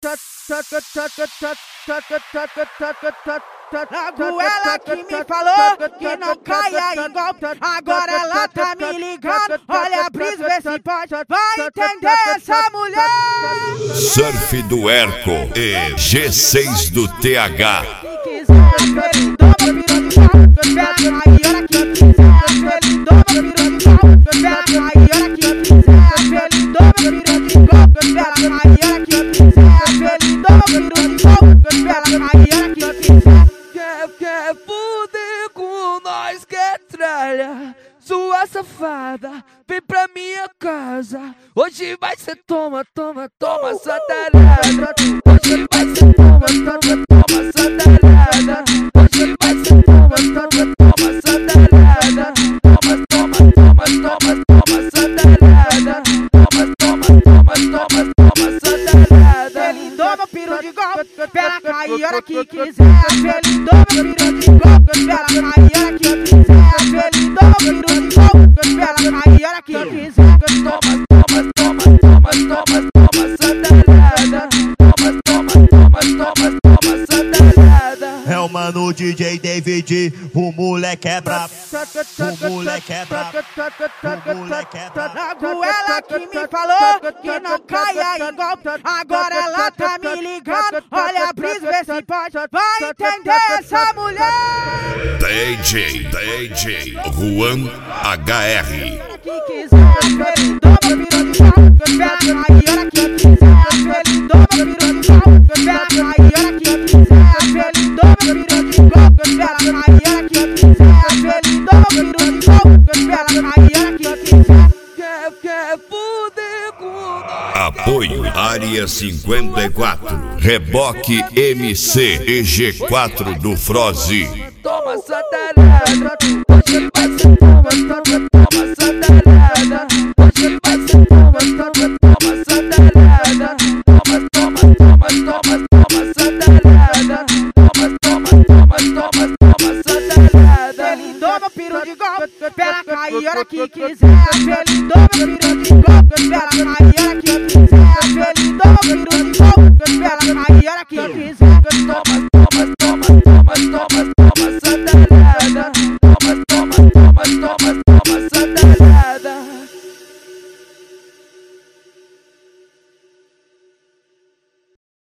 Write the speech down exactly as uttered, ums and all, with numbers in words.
Logo ela que me falou que não caia em golpe, agora ela tá me ligando. Olha a brisa, vê se pode, vai entender essa mulher. Surf do Erco e G seis do T H. Se quiser, ele dobra, virou de pau. Espera cair, olha que eu quiser. Ele dobra, virou de pau. Espera cair, olha que eu quiser. Ele dobra, virou de pau. Espera cair, olha que eu quiser. Ele dobra, virou de pau. Espera cair, olha que eu quiser. Quer, quer fuder com nós, quer tralha, sua safada, vem pra minha casa. Hoje vai ser toma, toma, toma, satanada. Hoje vai ser toma, toma, toma, satanada. Hoje vai ser toma, toma, toma, satanada. Toma, toma, toma, toma, toma, satanada. Toma, toma, toma, toma, toma, satanada. Ele dobra, piru de golpe, espera cair, hora que quiser. Ele dobra, piru de golpe, espera cair, hora que eu quiser. Ele dobra, piru de golpe, espera cair, hora que eu quiser. Toma, toma, toma, toma, toma, toma, satanada. Toma, toma, toma, toma, toma, satanada. É o mano D J David, o moleque é brabo, o moleque é brabo, o moleque é brabo. Logo ela que me falou que não caia em golpe, agora ela tá me ligando. Olha a brisa, vê se pode, vai entender essa mulher. D J, D J Juan H R. Que quiser, ele dobra, virou de pau. Espera cair, hora que eu quiser. Ele dobra, virou de pau. Espera cair, hora que eu quiser. Ele dobra, virou de pau. Espera cair, hora que eu quiser. Ele dobra, virou de pau. Espera cair, hora que eu quiser. Quer, quer fuder com nós. Apoio Área cinquenta e quatro, Reboque M C e G quatro do Froze. Toma, satanada. Hoje vai ser toma, toma, toma, satanada. Hoje vai ser toma, toma, toma, satanada. Toma, toma, toma, toma, toma, satanada. Toma, toma, toma, toma, toma, satanada. Ele dobra, piru de golpe, espera cair, hora que quiser. Ele dobra, piru de golpe, espera cair, hora que eu quiser. Ele dobra, piru de golpe, espera cair, hora que eu quiser. Toma,